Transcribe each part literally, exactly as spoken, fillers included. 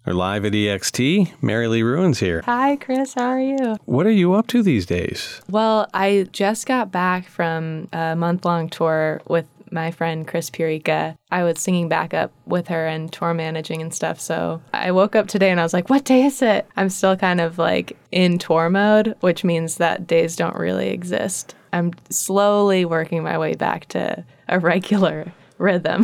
We're live at E X T. Mary Lee Ruins here. Hi, Chris. How are you? What are you up to these days? Well, I just got back from a month-long tour with my friend Chris Purica. I was singing backup with her and tour managing and stuff. So I woke up today and I was like, what day is it? I'm still kind of like in tour mode, which means that days don't really exist. I'm slowly working my way back to a regular rhythm.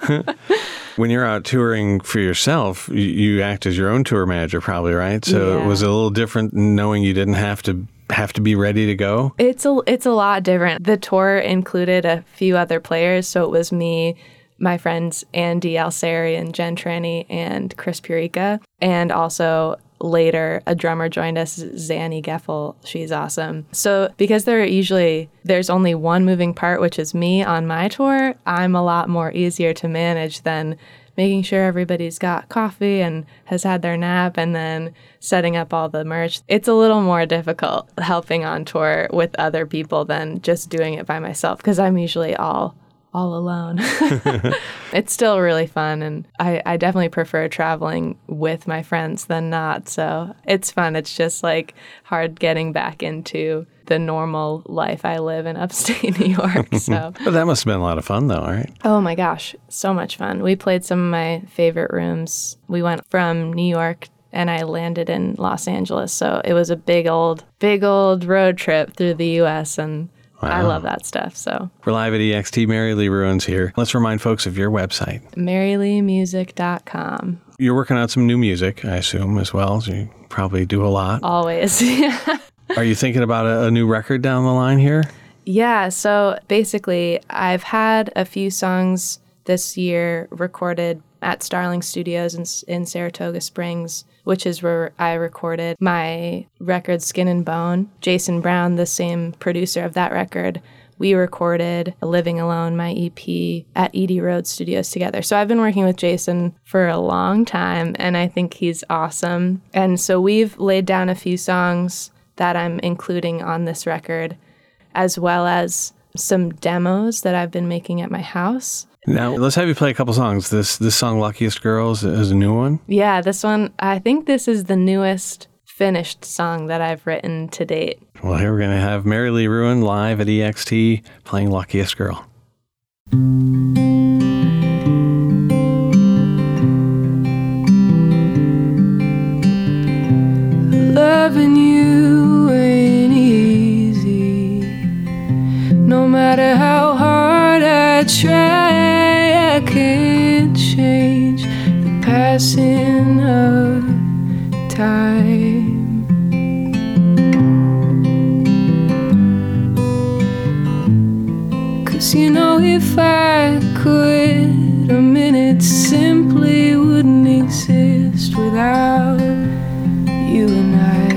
When you're out touring for yourself, you, you act as your own tour manager probably, right? So Yeah. it was a little different knowing you didn't have to have to be ready to go? It's a, it's a lot different. The tour included a few other players, so it was me, my friends Andy Alseri and Jen Tranny and Chris Purica, and also later a drummer joined us, Zanny Geffel. She's awesome. So because there are usually, there's only one moving part, which is me on my tour, I'm a lot more easier to manage than making sure everybody's got coffee and has had their nap and then setting up all the merch. It's a little more difficult helping on tour with other people than just doing it by myself because I'm usually all all alone. It's still really fun, and I, I definitely prefer traveling with my friends than not. So it's fun. It's just like hard getting back into the normal life I live in upstate New York. So, But that must have been a lot of fun though, right? oh my gosh, so much fun. We played some of my favorite rooms. We went from New York and I landed in Los Angeles. So it was a big old, big old road trip through the U S and Wow. I love that stuff. So We're live at E X T. Mary Lee Ruins here. Let's remind folks of your website. mary lee music dot com. You're working on some new music, I assume, as well. So you probably do a lot. Always. Yeah. Are you thinking about a, a new record down the line here? Yeah. So basically, I've had a few songs this year recorded at Starling Studios in, in Saratoga Springs, which is where I recorded my record Skin and Bone. Jason Brown, the same producer of that record, we recorded Living Alone, my E P, at Edie Road Studios together. So I've been working with Jason for a long time, and I think he's awesome. And so we've laid down a few songs that I'm including on this record, as well as some demos that I've been making at my house. Now, let's have you play a couple songs. This this song, Luckiest Girls, is a new one. Yeah, this one, I think this is the newest finished song that I've written to date. Well, here we're going to have Mary Lee Ruin live at E X T playing Luckiest Girl. Loving you ain't easy. No matter how hard I try, I can't change the passing of time. Cause you know if I could, a minute simply wouldn't exist without you and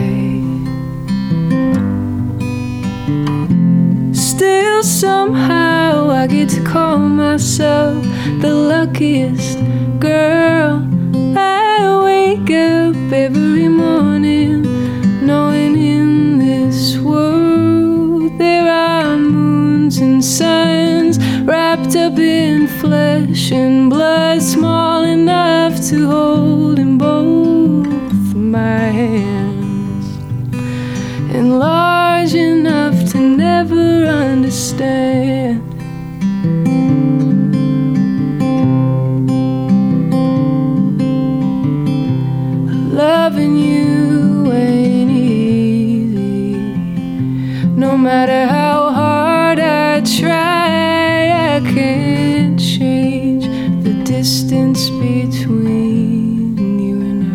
I. Still somehow I get to call myself the luckiest girl. I wake up every morning knowing in this world there are moons and suns wrapped up in flesh and blood, small enough to hold in both my hands and large enough to never understand. Loving you ain't easy. No matter how hard I try, I can't change the distance between you and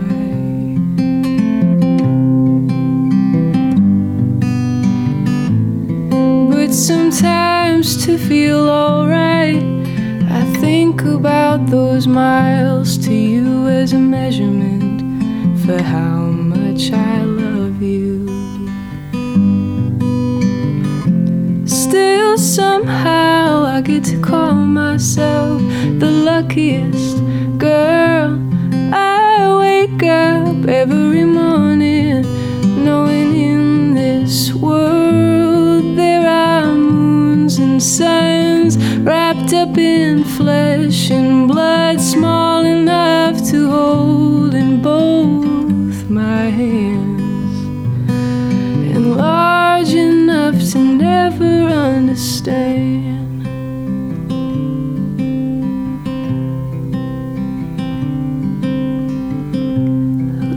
I. But sometimes to feel alright, I think about those miles to you as a measurement for how much I love you. Still somehow I get to call myself the luckiest girl. I wake up every morning knowing in this world there are moons and suns wrapped up in flesh and blood, small enough to hold in both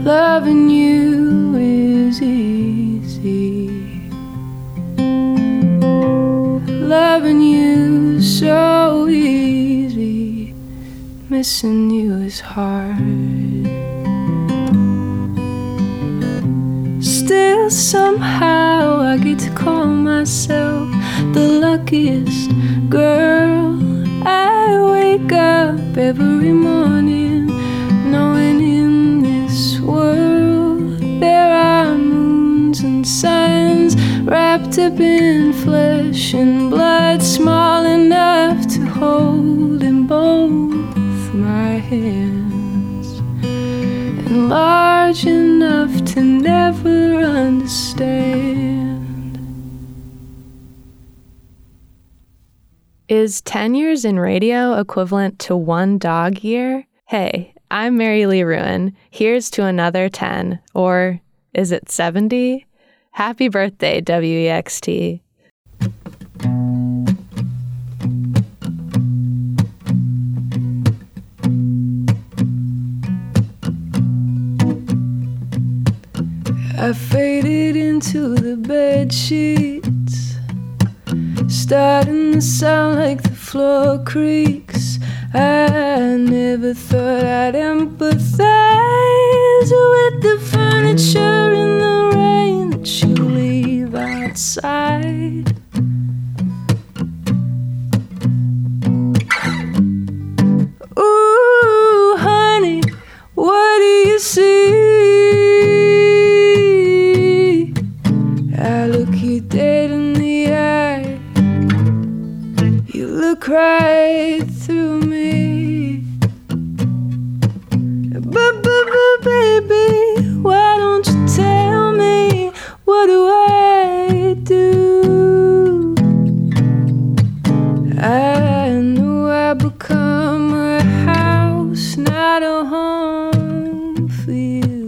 Loving you is easy. Loving you so easy. Missing you is hard. Still somehow I get to call myself the luckiest girl. I wake up every morning knowing in this world there are moons and suns wrapped up in flesh and blood, small enough to hold in both my hands and large enough to never understand. Is ten years in radio equivalent to one dog year? Hey, I'm Mary Lee Ruin. Here's to another ten. Or is it seventy? Happy birthday, W E X T. I faded into the bed sheets, starting to sound like the floor creaks. I never thought I'd empathize with the furniture in the rain that you leave outside. Ooh, honey, what do you see? I look you dead in the eye. You look right through me. But, but, but, baby, why don't you tell me, what do I do? I know I become a house, not a home for you.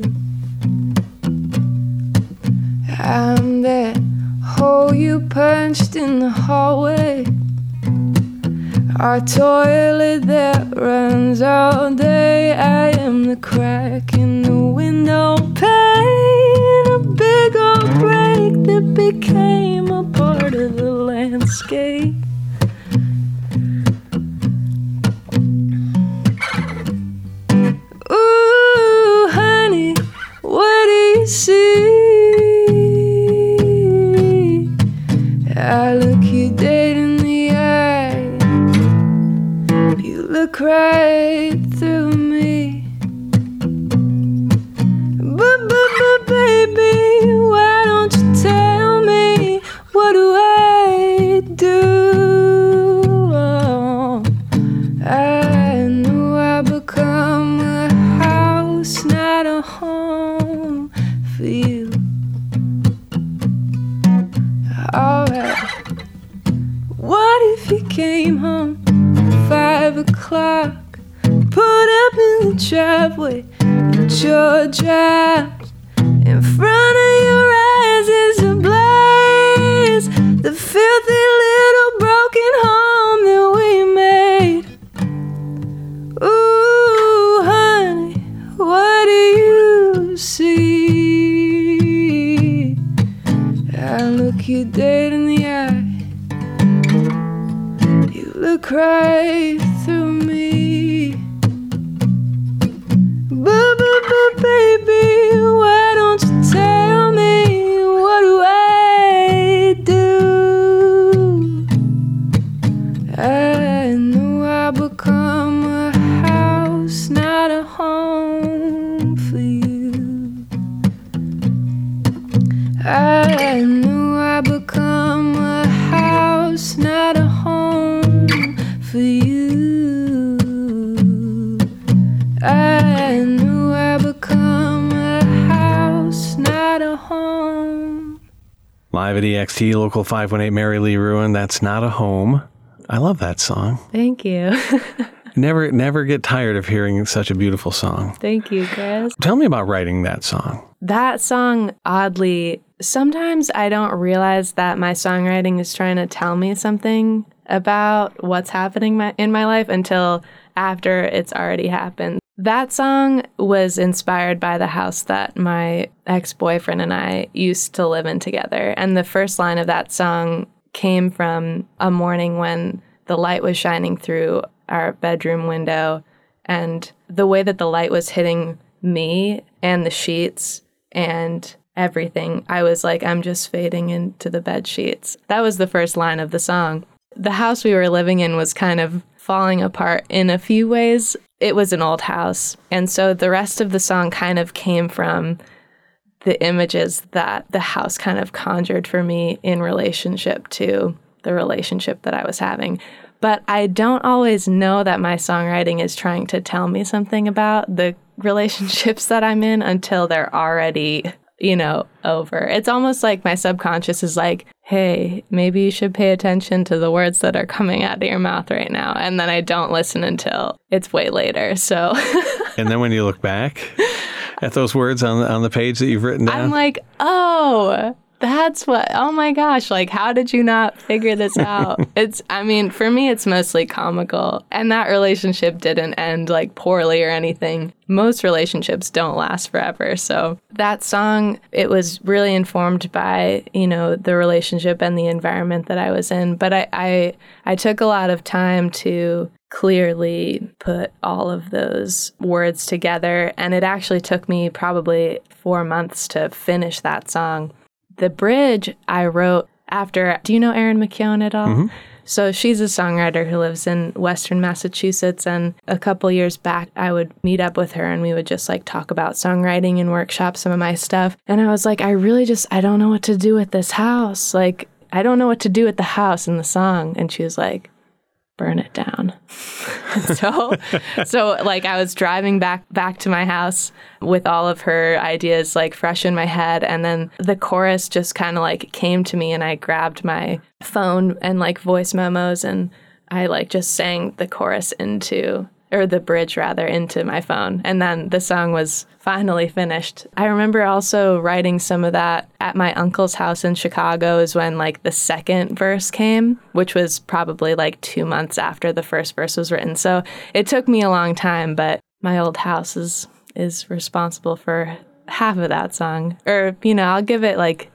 I'm that hole you punched in the hallway, our toilet that runs all day. I am the crack in the window pane, a big old break that became a part of the landscape. Ooh, honey, what do you see? I look you dead in the eye. You look right through me. But, but, but, baby, why don't you tell me, what do I do? Oh, I know I become a house, not a home for you. Alright, what if you came home at five o'clock, put up in the driveway at your job? In front of your eyes is a blaze, the filthy little broken home that we made. Ooh, honey, what do you see? I look you dead in the eye. You look right through me. But, but, but, baby, why don't you tell me, what do I do? I know I become a house, not a home for you. I know I become a house, not a home for you. I know I become a house, not a home. Live at E X T, Local five one eight, Mary Lee Ruin, That's Not a Home. I love that song. Thank you. Never, never get tired of hearing such a beautiful song. Thank you, Chris. Tell me about writing that song. That song, oddly, sometimes I don't realize that my songwriting is trying to tell me something about what's happening my, in my life until after it's already happened. That song was inspired by the house that my ex-boyfriend and I used to live in together. And the first line of that song came from a morning when the light was shining through our bedroom window, and the way that the light was hitting me and the sheets and everything, I was like, I'm just fading into the bed sheets. That was the first line of the song. The house we were living in was kind of falling apart in a few ways. It was an old house. And so the rest of the song kind of came from the images that the house kind of conjured for me in relationship to the relationship that I was having. But I don't always know that my songwriting is trying to tell me something about the relationships that I'm in until they're already, you know, over. It's almost like my subconscious is like, hey, maybe you should pay attention to the words that are coming out of your mouth right now. And then I don't listen until it's way later. So. And then when you look back at those words on the, on the page that you've written down, I'm like, oh, that's what, oh my gosh, like, how did you not figure this out? It's, I mean, for me, it's mostly comical. And that relationship didn't end like poorly or anything. Most relationships don't last forever. So that song, it was really informed by, you know, the relationship and the environment that I was in. But I, I, I took a lot of time to clearly put all of those words together. And it actually took me probably four months to finish that song. The bridge I wrote after, do you know Erin McKeown at all? Mm-hmm. So she's a songwriter who lives in Western Massachusetts. And a couple years back, I would meet up with her and we would just like talk about songwriting and workshop some of my stuff. And I was like, I really just, I don't know what to do with this house. Like, I don't know what to do with the house and the song. And she was like, burn it down. so, so like I was driving back back to my house with all of her ideas like fresh in my head, and then the chorus just kind of like came to me, and I grabbed my phone and like voice memos, and I like just sang the chorus into, or the bridge rather, into my phone, and then the song was finally finished. I remember also writing some of that at my uncle's house in Chicago is when like the second verse came, which was probably like two months after the first verse was written. So it took me a long time, but my old house is, is responsible for half of that song. Or, you know, I'll give it like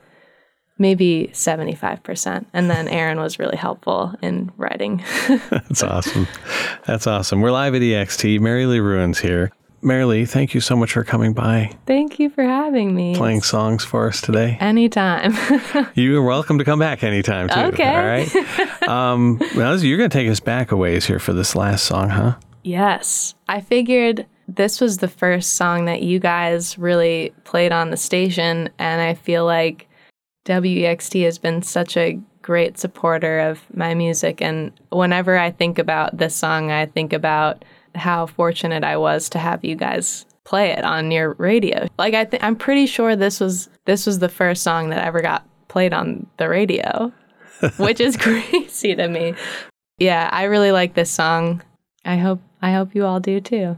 maybe seventy-five percent. And then Erin was really helpful in writing. That's awesome. That's awesome. We're live at E X T. Mary Lee Ruins here. Mary Lee, thank you so much for coming by. Thank you for having me. Playing songs for us today. Anytime. You are welcome to come back anytime, too. Okay. All right. Um, well, you're going to take us back a ways here for this last song, huh? Yes. I figured this was the first song that you guys really played on the station, and I feel like W E X T has been such a great supporter of my music. And whenever I think about this song, I think about how fortunate I was to have you guys play it on your radio. Like I th- I'm pretty sure this was this was the first song that ever got played on the radio, which is crazy to me. Yeah, I really like this song. I hope I hope you all do too.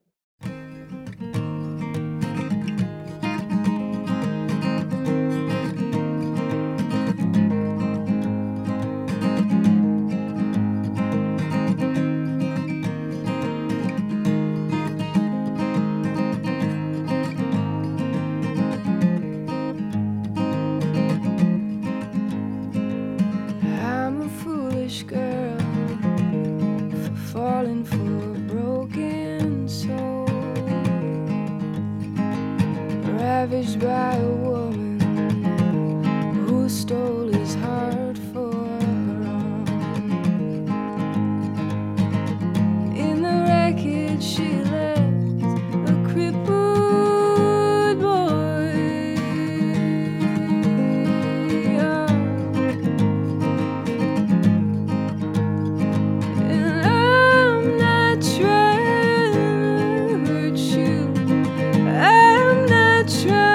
Ravaged by a woman who stole his heart for her own. In the wreckage she left a crippled boy. And I'm not trying to hurt you. I'm not trying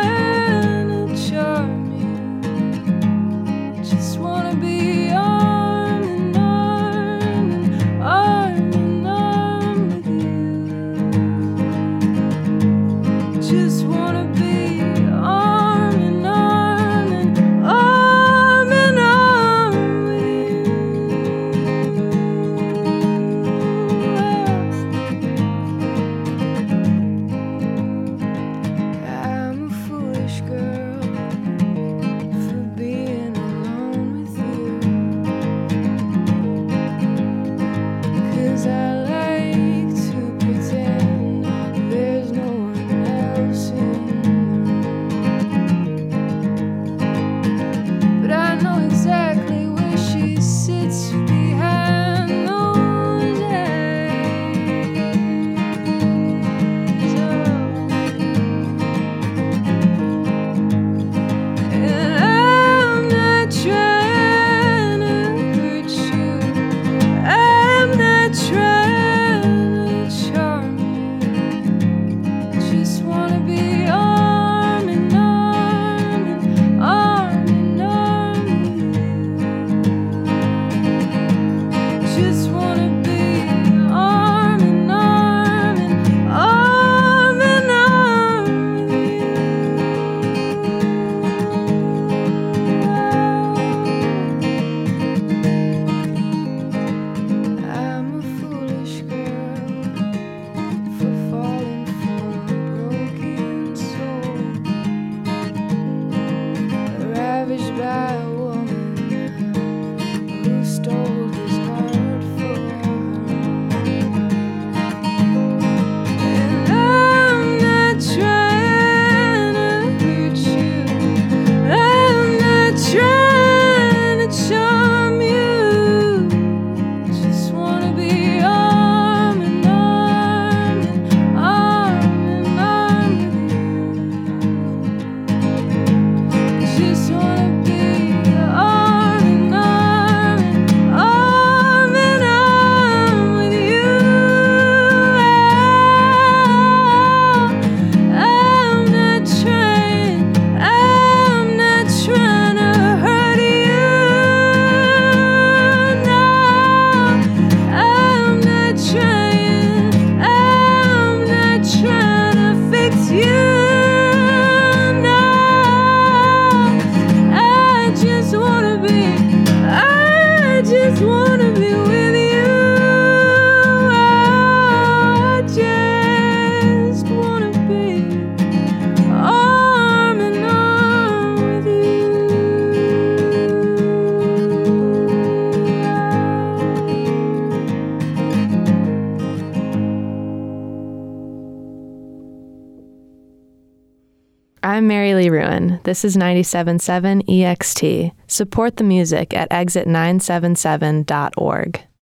I'm Mary Lee Ruin. This is ninety-seven point seven E X T. Support the music at exit nine seven seven dot org.